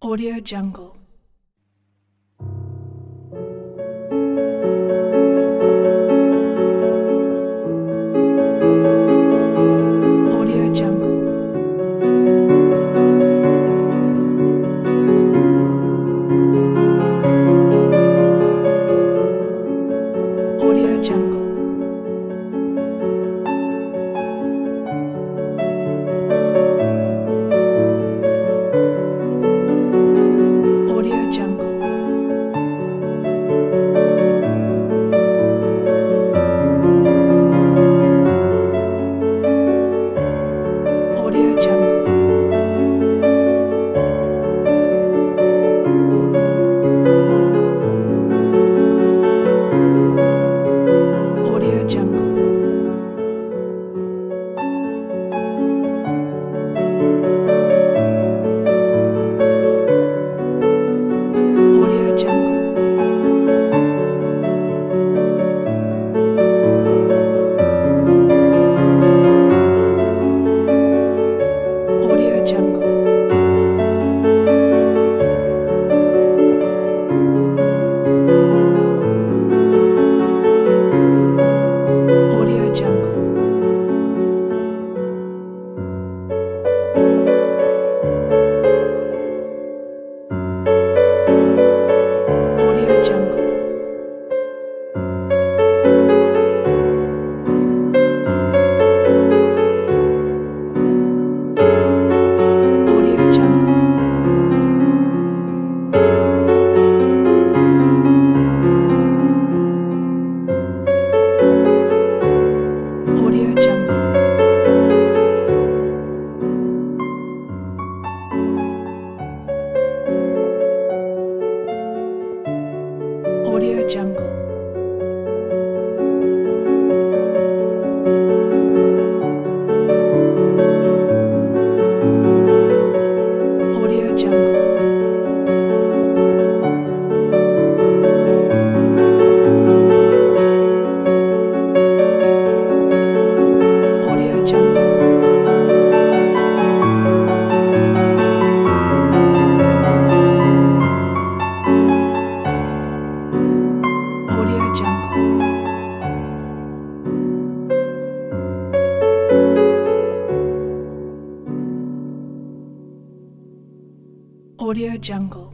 Audio Jungle. Audio Jungle. Audio Jungle. Audio Jungle. Audio Jungle. Audio Jungle. Audio Jungle. Audio Jungle. Audio Jungle. Audio Jungle. Audio Jungle. Audio Jungle. Audio Jungle. Audio Jungle. Audio Jungle. Audio Jungle. Audio Jungle.